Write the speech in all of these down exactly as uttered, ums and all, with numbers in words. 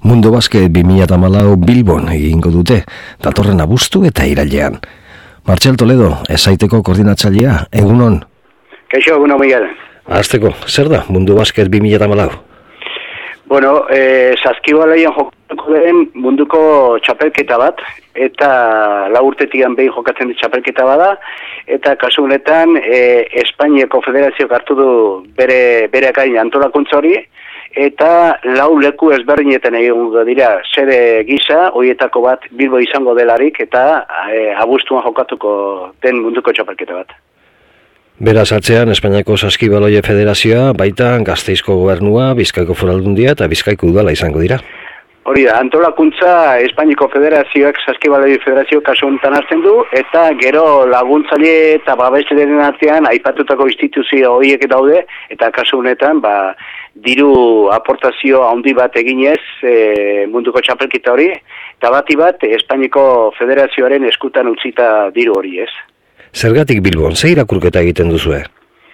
Mundu Basket bi mila hamalau Bilbon egingo dute, datorren abuztu eta irailean. Martxel Toledo, esaiteko koordinatzailea, egunon? Kaixo, egunon, Miguel. Azteko, zer da Mundu Basket bi mila hamalau? Bueno, eh, saskibaloian jokatuko den munduko txapelketa bat, eta lau urtetikan behin jokatzen dit txapelketa bada, eta kasu honetan eh, Espainiako Federazioak hartu du bere, bere gain antolakuntza hori, eta lau leku ezberdinetan egingo dira sede gisa, horietako bat Bilbo izango delarik, eta e, abuztuan jokatuko den munduko txapelketa bat. Beraz atzean, Espainiako Saskibaloie Federazioa, baita Gasteizko Gobernua, Bizkaiko Foraldundia eta Bizkaiko Udala izango dira. Hori da, antolakuntza Espainiako Federazioak Saskibaloie Federazio kasu honetan hartzen du, eta gero laguntzaile eta babesleren artean aipatutako instituzio horiek daude, eta kasu honetan, ba, diru aportazio handi bat eginez e, munduko txapelketa hori, eta bati bat Espainiako Federazioaren eskutan utzita diru hori, ez. Zergatik Bilbon, ze irakurketa egiten duzue?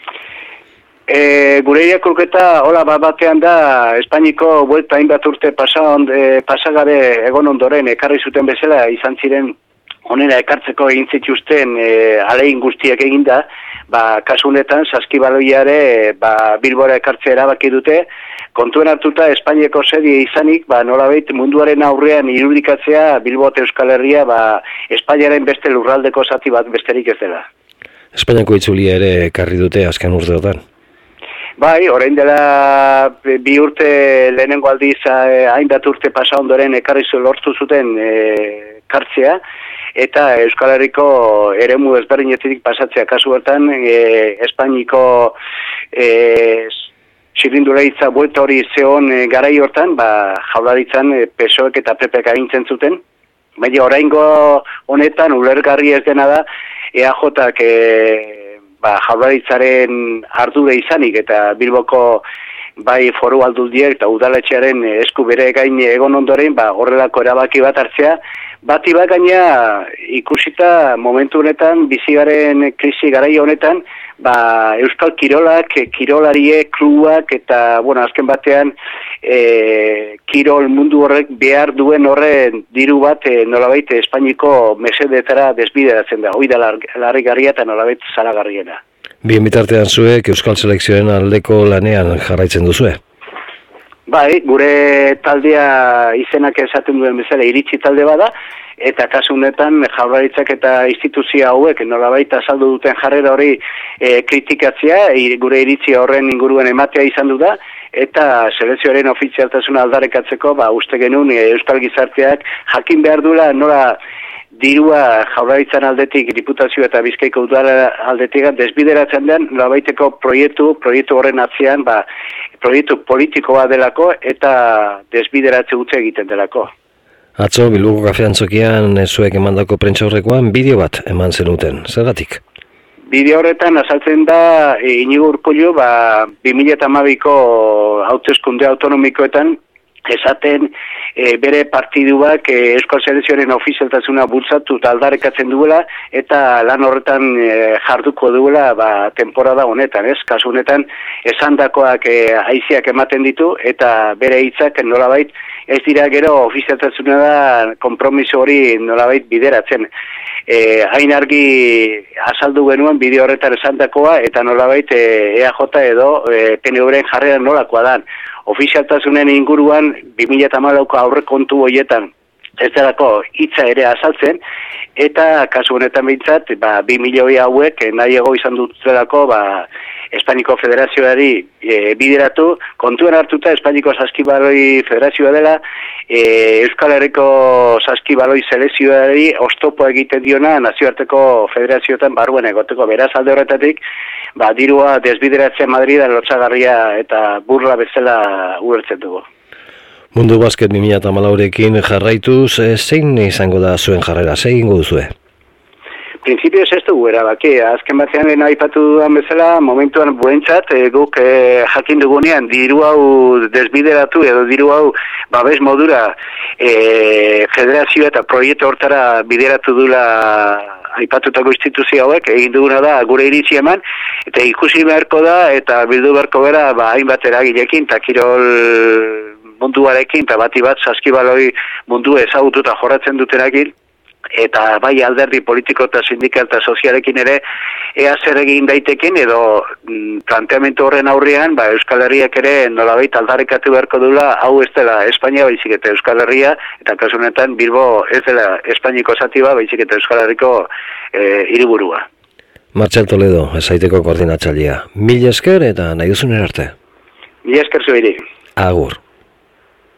E, gure irakurketa, hola bat batean da, Espainiko buelta hainbat urte pasagabe pasa egon ondoren ekarri zuten bezala izan ziren honera ekartzeko egin zituzten e, alegin guztiak eginda, ba, kasu honetan, Saskibaloiare ba, Bilbora ekartzea erabaki dute, kontuen hartuta Espainiako serie izanik, ba, nolabait munduaren aurrean irudikatzea Bilbo eta Euskal Herria ba, Espainiaren beste lurraldeko zati bat besterik ez dela. Espainiako itzulia ere ekarri dute azken urteotan? Bai, orain dela bi urte lehenengo aldiz hainbat urte pasa ondoren ekarri lortu zuten e, kartzea, eta Euskal Herriko eremu ezberdinetik pasatzea kasu bertan e, Espainiko e, txirrindularitza buelta hori zeon e, garai hortan, ba, jaularitzan e, P S O ek eta P P ek agintzen zuten, baina oraingo honetan ulergarri ez dena da E A Jak e, ba, jaularitzaren ardura izanik eta Bilboko bai foru aldundiek eta udaletxearen esku bere gain egon ondoren, ba, horrelako erabaki bat hartzea, bati bat gaina ikusita momentu honetan, bizigaren krisi garai honetan, ba, Euskal Kirolak, kirolariek, klubak eta, bueno, azken batean, e, kirol mundu horrek behar duen horren diru bat e, nolabait Espainiko mesedetara desbideratzen da, hoi da larrigarria eta nolabait zalagarriena. Bien bitartean zuek Euskal Selekzioen aldeko lanean jarraitzen duzue? Bai, gure taldea izenak esaten duen bezala iritsi talde bada, eta kasu honetan jaurlaritzak eta instituzio hauek nolabait azaldu duten jarrera hori e, kritikatzea, e, gure iritzi horren inguruan ematea izan du da, eta selekzioaren ofizialtasuna aldarrikatzeko, ba, uste genuen e, Euskal Gizarteak jakin behar duela nola dirua jaurlaritzan aldetik, diputazio eta Bizkaiko udala aldetik desbideratzen den, nolabaiteko proiektu, proiektu horren atzean, ba, proiektu politikoa delako eta desbideratze utze egiten delako. Atzo, Bilboko kafean txokian zuek emandako prentxaurrekoan bideo bat eman zenuten, zergatik? Bideo horretan azaltzen da e, Inigo Urkullu, ba, bi mila hamabiko hauteskunde autonomikoetan, esaten e, bere partiduak e, Euskal Selekzioaren ofizialtasuna bultzatu eta aldarrikatzen duela, eta lan horretan e, jarduko duela ba, temporada honetan, ez? Kasu honetan, esandakoak e, haiziak ematen ditu, eta bere hitzak nolabait ez dira gero ofizialtasuna da konpromiso hori nolabait bideratzen. E, hain argi azaldu genuen bideo horretan esandakoa, eta nolabait e, E A J edo e, P N V-ren jarrera nolakoa dan. Ofizialtasunen inguruan bi mila hamalauko aurrekontu horietan ez delako hitza ere azaltzen, eta kasu honetan behintzat, ba, bi milioi hauek nahiago izan dutelako ba, Espainiko Federazioari e, bideratu, kontuen hartuta Espainiko Saskibaloi Federazioa dela, e, Euskal Herriko Saskibaloi Selekzioari oztopo egiten diona nazioarteko federazioetan barruen egoteko, beraz alde horretatik, ba, dirua desbideratzen Madridan lotsagarria eta burla bezala ulertzen dugu. Mundu Basket bi mila hamalaurekin jarraituz, zein izango da zuen jarrera, zein egingo duzue? Printzipioz ez dugu erabaki, azken batean lehen aipatu dudan bezala, momentuan buentzat, e, guk e, jakin dugunean diru hau desbideratu edo diru hau babes modura e, federazio eta proiektu hortara bideratu dula aipatutako instituzio hauek, egin duguna da gure iritzi eman, eta ikusi beharko da, eta bildu beharko bera, ba, hainbat eragilekin, eta kirol munduarekin, eta bati bat saskibaloi mundu ezagututa jorratzen dutenakin, eta bai alderdi politiko eta sindikal eta sozialekin ere ea zer egin daiteken edo mm, planteamendu horren aurrean ba, Euskal Herriak ere nolabait aldarrikatu beharko dula hau ez dela Espainia baizik eta Euskal Herria eta kasu honetan Bilbo ez dela Espainiko zati bat baizik eta Euskal Herriko e, hiriburua. Martxel Toledo, esaiteko koordinatzailea. Mila esker eta nahi duzun arte. Mila esker zuiri. Agur.